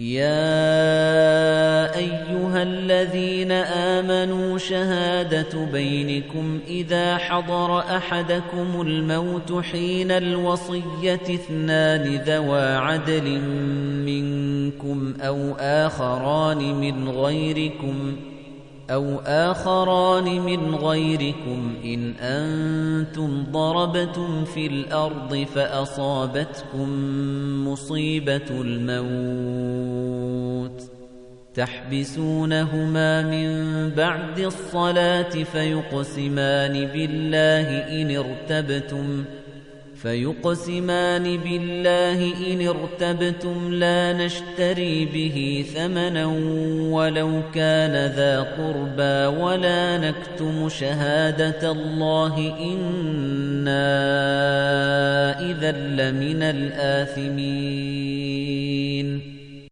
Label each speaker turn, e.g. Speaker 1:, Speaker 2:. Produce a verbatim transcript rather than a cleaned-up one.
Speaker 1: يَا أَيُّهَا الَّذِينَ آمَنُوا شَهَادَةُ بَيْنِكُمْ إِذَا حَضَرَ أَحَدَكُمُ الْمَوْتُ حِينَ الْوَصِيَّةِ اثْنَانِ ذَوَا عَدْلٍ مِنكُمْ أَوْ آخَرَانِ مِنْ غَيْرِكُمْ أَوْ آخَرَانِ مِنْ غَيْرِكُمْ إِنْ أَنْتُمْ ضَرَبْتُمْ فِي الْأَرْضِ فَأَصَابَتْكُمْ مُصِيبَةُ الْمَوْتِ تَحْبِسُونَهُمَا مِنْ بَعْدِ الصَّلَاةِ فَيُقْسِمَانِ بِاللَّهِ إِنِ ارْتَبْتُمْ فيقسمان بالله إن ارتبتم لا نشتري به ثمنا ولو كان ذا قربى ولا نكتم شهادة الله إنا إذا لمن الآثمين